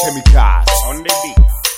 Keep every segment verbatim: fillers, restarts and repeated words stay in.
Chemicals on the beat.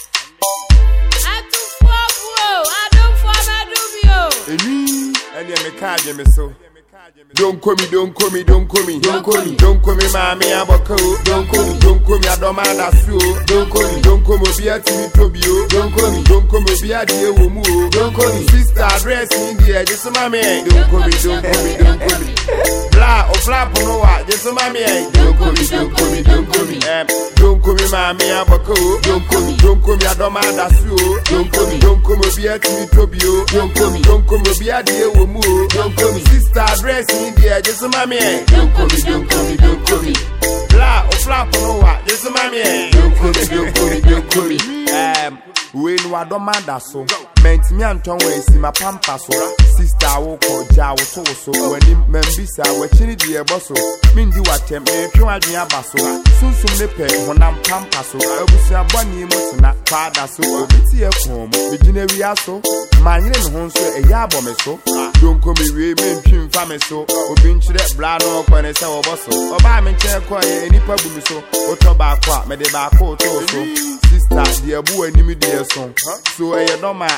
I do for bro, I don't for I do yo. Eni, and ya me card me so. Don't call me, don't call me, don't call me, don't call me, don't call me, mommy, abako. Don't call me, don't call me, I don't mind that slow. Don't call me, don't call me, be a T V Tobio. Don't call me, don't call me, be a dear woman. Don't call me, sister, dress in the air, just mommy. Don't call me, don't call me, don't call me. Blah or flap on what, just mommy. Don't call me, don't call me, don't call me. Don't call me, mommy, abako. Don't call me, don't call me, I don't mind that slow. Don't call me, don't call me, be a T V Tobio. Don't call me, don't call me, be a dear woman. Don't call me, sister, dress in the air, just mommy. Don't call me, don't call me, don't call me. Blah or flap on what, just mommy. Don't call me, don't call me, don't call me. Um, we know I don't mind that so. Meant me and Tom way see my pampa so. Sister, I will call Jaw so. When him membisa, we chinny dear bosso. Mean do what tempt me, try me a basso. Soon soon the pay when I'm pampa so. I will say a bunny must not father so. It's here home, Virginia so. Man, you know, so a yabom so. Don't call me, we mean trim family so. Or been to that blood or when it's our bosso. Or buy me chair quiet any problem so. Or tobacco, me the back so. Sister, dear boy, me dear song. So I don't mind.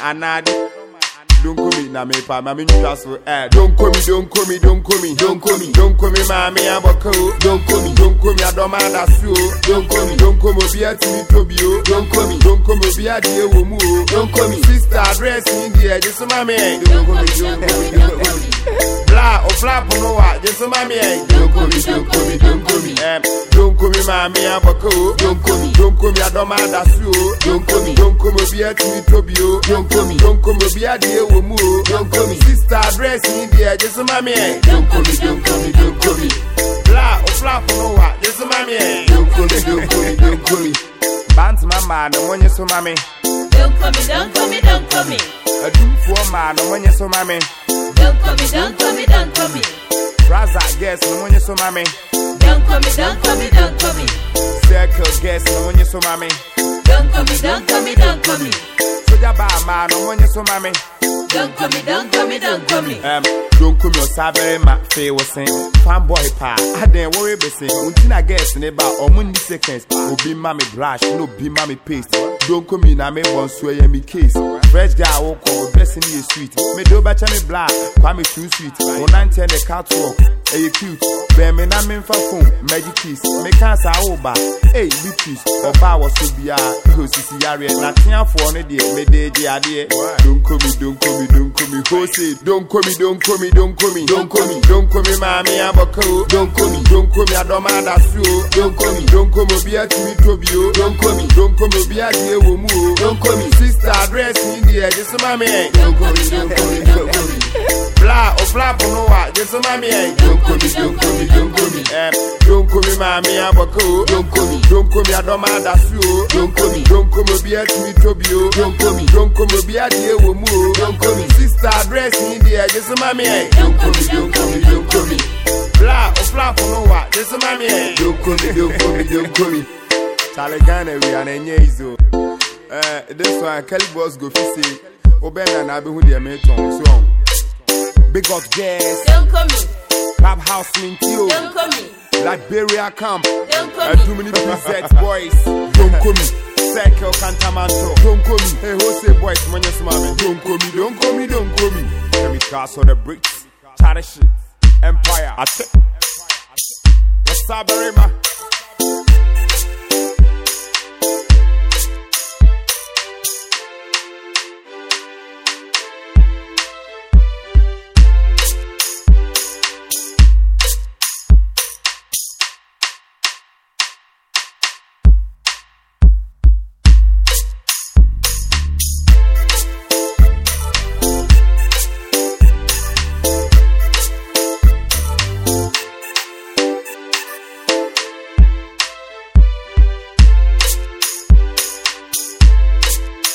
Don't call me, na me pa, mami ntraso. Eh, don't call me, don't call me, don't call me, don't call me, don't call me, mami abako. Don't call me, don't call me, I don't mind that so. Don't call me, don't call me, be a T V Tobio. Don't call me, don't call me, be a dear woman. Don't call me, sister, dress in the air, just mommy. Don't call me, don't call me, don't call me. Blah or flap on what, just mommy. Don't call me, don't call me, don't call me. Eh, don't call me, mami abako. Don't call me, don't call me, I don't mind that so. Don't call me, don't call me, be a T V Tobio. Don't call me, don't call me, be a dear woman. Don't call me, sister, dress in the air, just mommy. Don't call me, don't call me, don't call me. Blah or flap on what, just mommy. Don't call me, don't call me, don't call me. Bant my man, and when you so mommy. Don't call me, don't call me, don't call me. A doom for man, and when you so mommy. Don't call me, don't call me, don't call me. Raza guess, and when you so mommy. Don't call me, don't call me, don't call me. Circle guess, and when you so mommy. Don't call me, don't call me, don't call me. Soja bar man, and when you so mommy. Don't call me, don't call me, don't call me. Um, don't call me or Sabere ma fe was saying. Fanboy pa, I didn't worry be saying. Until I guess in about or Monday seconds. Will be mommy brush, no be mommy paste. Don't call me na me one sway me case. Fresh guy walk or blessing you sweet. Me do bacha me black, kwame too sweet. One nineteen the catwalk, hey you cute. Bear me na me for phone, magic kiss. Me can't say over, hey be peace. Or bar was to be a who's the area. Nothing for on a day, me day the idea. Don't call me, don't call me. Don't call me, Jose. Don't call me, don't call me, don't call me, don't call me, don't call me, mommy abako. Don't call me, don't call me, I don't mind that so. Don't call me, don't call me, be a T V Tobio. Don't call me, don't call me, be a dear woman. Don't call me, sister, dress in the air, just mommy. Don't call me, don't call me, don't call me. Blah or flap on what, just mommy. Don't call me, don't call me, don't call me. Don't call me, mommy abako. Don't call me, don't call me, I don't mind that so. Don't call me, don't call me, be a T V Tobio. Don't call me, don't call me, be a dear woman. Don't call me. Sister, dress in the air, just mommy. Don't call me, don't call me, don't call me. Blah or flap on what, just mommy. Don't call me, don't call me, don't call me. Talegana, we are in Yezo. Uh, this one, Kelly Boss go for say, Obena and Abu Hudia Meton, so Big up Jazz. Don't call me. Clubhouse Mintio. Don't call me. Liberia Camp. Don't call me. me. Too many presets, boys. Don't call me. Circle Cantamanto. Don't call me. Hey, Jose boys, when you're smiling. Don't call me, don't call me, don't call me. Chemicals on the bricks. Charish Empire. What's up, Rema?